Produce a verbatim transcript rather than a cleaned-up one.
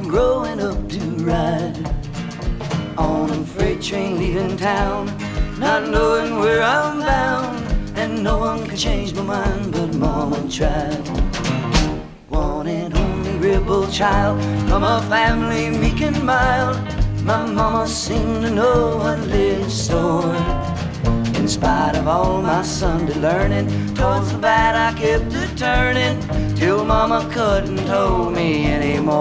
growing up to ride on a freight train leaving town, not knowing where I'm bound, and no one could change my mind, but Mama tried. One and only rebel child from a family meek and mild, my mama seemed to know what lay in store. In spite of all my Sunday learning, towards the bad I kept a turning, till Mama couldn't hold me anymore.